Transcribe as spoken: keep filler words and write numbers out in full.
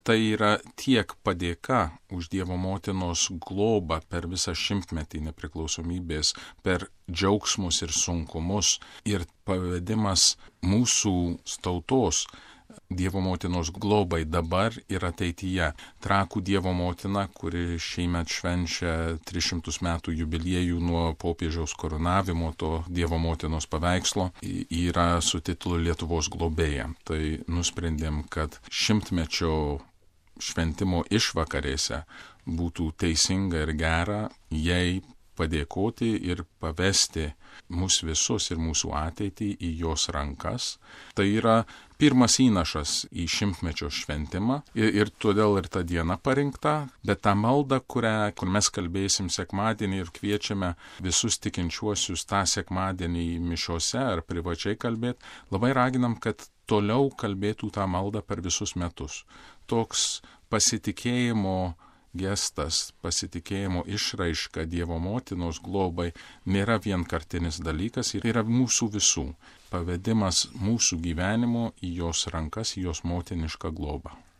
Tai yra tiek padėka už Dievo motinos globą per visą šimtmetį nepriklausomybės, per džiaugsmus ir sunkumus ir pavedimas mūsų tautos Dievo motinos globai dabar ir ateityje. Trakų Dievo motina, kuri šiemet švenčia tris šimtus metų jubiliejų nuo popiežiaus karūnavimo to Dievo motinos paveikslo, yra su titulu Lietuvos globėja. Tai nusprendėm, kad šimtmečio šventimo išvakarėse būtų teisinga ir gera jai padėkoti ir pavesti mus visus ir mūsų ateitį į jos rankas. Tai yra pirmas įnašas į šimtmečio šventimą ir, ir todėl ir ta diena parinkta, bet tą maldą, kurią, kur mes kalbėsim sekmadienį ir kviečiame visus tikinčiuosius tą sekmadienį mišiose ar privačiai kalbėti, labai raginam, kad toliau kalbėtų tą maldą per visus metus. Toks pasitikėjimo gestas, pasitikėjimo išraiška Dievo motinos globai nėra vienkartinis dalykas, ir yra mūsų visų pavedimas mūsų gyvenimo į jos rankas, į jos motinišką globą.